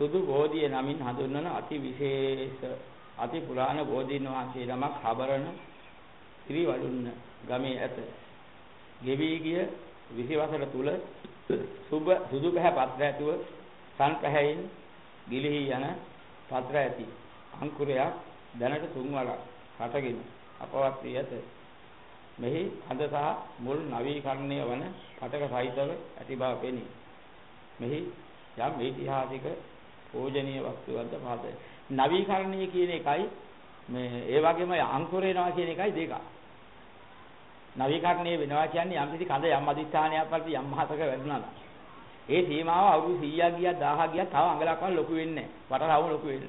සුදු බෝධිය නමින් හඳුන්වන අති විශේෂ අති පුරාණ බෝධීන් වහන්සේ නමක් හබරණ ත්‍රිවළුන්න ගමේ ඇත. ගෙවි ගිය 20 වසර තුල සුදු පැහැ පත්‍ර ඇතුව සන් පැහැයින් ගිලිහි යන පත්‍ර ඇති අංකුරයක් දැනට 3 වරක් හටගෙන අපවත් වී ඇත. මෙහි අද සහ මුල් නවීකරණය වන පටක සහිතව ඇති බව පෙනේ. මෙහි යම් ඓතිහාසික පූජනීය වස්තුවක්ද පහත. නවීකරණය කියන එකයි මේ ඒ වගේම අංකුර වෙනවා කියන එකයි දෙක. නවීකරණය වෙනවා කියන්නේ යම් කිසි කඳ යම් අධිෂ්ඨානයක් වලට යම් මහතක වැඩුණා. ඒ සීමාව අවුරුදු 100ක් ගියත් 1000ක් ගියත් තව අඟලක්වත් ලොකු වෙන්නේ නැහැ. වටරවුම ලොකු වෙන්නේ.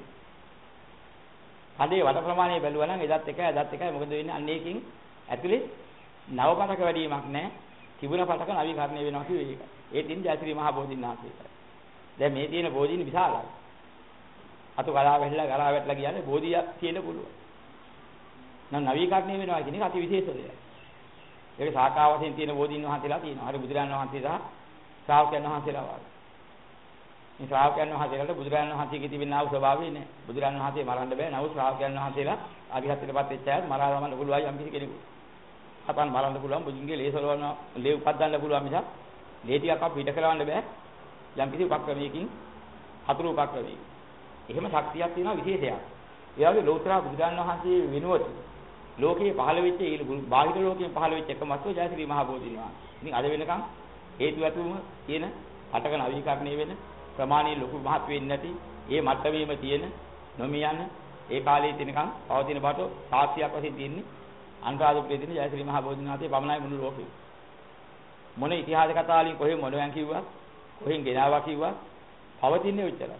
කඳේ වට ප්‍රමාණය බැලුවා නම් එදත් එකයි මොකද වෙන්නේ අන්න ඒකින් ඇතුලේ නව පටක වැඩිවීමක් නැහැ. තිබුණ පටක නවීකරණය වෙනවා කිව්වේ ඒක. ඒ තින් ජයශ්‍රී මහ බෝධින් වහන්සේයි. දැන් මේ තියෙන බෝධින් විශාලයි. අතු ගලා වැටලා කියන්නේ බෝධිය තියෙන්න පුළුවන්. නම් නවීකරණය වෙනවා කියන එක අති විශේෂ දෙයක්. ඒක සාකා වශයෙන් තියෙන බෝධින් වහන්සේලා තියෙනවා. හරි බුදුරජාණන් වහන්සේ සහ ශ්‍රාවකයන් වහන්සේලා වගේ. මේ ශ්‍රාවකයන් වහන්සේලාට බුදුරජාණන් වහන්සේගේ තිබෙනා වූ ස්වභාවය නෑ. බුදුරජාණන් වහන්සේ මරන්න බෑ. නමුත් ශ්‍රාවකයන් වහන්සේලා අධිහත්ත්වයටපත් වෙච්ච අය මරා දමන්න පුළුවන් යම් කිසි කෙනෙකුට. අපන් මරන්න පුළුවන් බුදුන්ගේ ලේසලවන ලේ උපද්දන්න පුළුවන් මිසක් ලේ ටිකක් අප පිට කරවන්න බෑ. යම් කිසි උපක්‍රමයකින් හතුරු උපක්‍රමයකින්. එහෙම ශක්තියක් තියෙනවා විශේෂයක්. ඒ වගේ ලෝතර බුදුරජාණන් වහන්සේ වෙනුවට ලෝකයේ පහළ වෙච්ච බාහිර ලෝකයෙන් පහළ වෙච්ච එකම වස්තුව ජයශ්‍රී මහ බෝධින් වහන්සේ. ඉතින් අද වෙනකම් හේතු ඇතුවම තියෙන පටක නවීකරණය වෙන ප්‍රමාණීය ලොකු මහත් වෙන්නේ නැති ඒ මට්ටමේම තියෙන නොමියන ඒ කාලයේ තිනකම් පවතින බට සාක්ෂියක් වශයෙන් තියෙන්නේ අනුරාධපුරයේ තියෙන ජයශ්‍රී මහ බෝධින් වහන්සේ පමණයි මුළු ලෝකෙම. මොන ඉතිහාස කතා වලින් කොහෙන් මොනවයන් කිව්වා කොහෙන් ගෙනාවා කිව්වා පවතින්නේ ඔච්චරයි.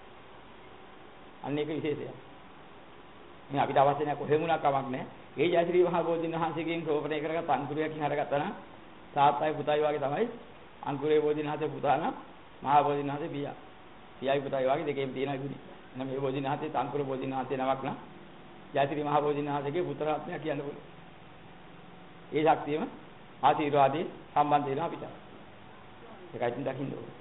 අන්න ඒක විශේෂයක්. මේ අපිට අවශ්‍ය නැහැ කොහෙම උනක් කමක් නැහැ. ඒ ජයශ්‍රී මහ බෝධින් වහන්සේගෙන් රෝපණය කරගත් අංකුරයකින් හරගත්තා නම් තාත්තයි පුතයි වගේ තමයි අංකුරේ බෝධින් වහන්සේ පුතා නම් මහ බෝධින් වහන්සේ පියා. පියයි පුතයි වගේ දෙකේම තියෙන ඉදුනේ. එහෙනම් මේ බෝධින් වහන්සේ අංකුර බෝධින් වහන්සේ නමක් නම් ජයශ්‍රී මහ බෝධින් වහන්සේගේ පුත්‍රාත්මය කියන්න පුළුවන්. ඒ ශක්තියම ආශිර්වාදේ සම්බන්ධ වෙනවා අපිට. ඒකයි තින් දකින්න ඕනේ.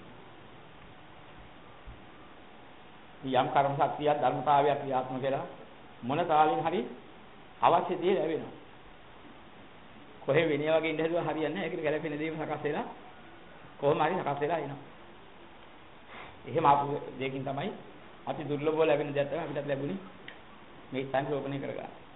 යම් කර්ම ශක්තියක් ධර්මතාවයක් ක්‍රියාත්මක වෙලා මොන තාලෙන් හරි අවශ්‍ය දේ ලැබෙනවා. කොහේ වෙනිය වගේ ඉඳ හැදුවා හරියන්නේ නැහැ. ඒකට ගැළපෙන දේම සකස් වෙලා කොහොම හරි සකස් වෙලා එනවා. එහෙම ආපු දෙයකින් තමයි අති දුර්ලභව ලැබෙන දේ තමයි අපිට ලැබුණේ මේ සංකල්පණය කරගන්න.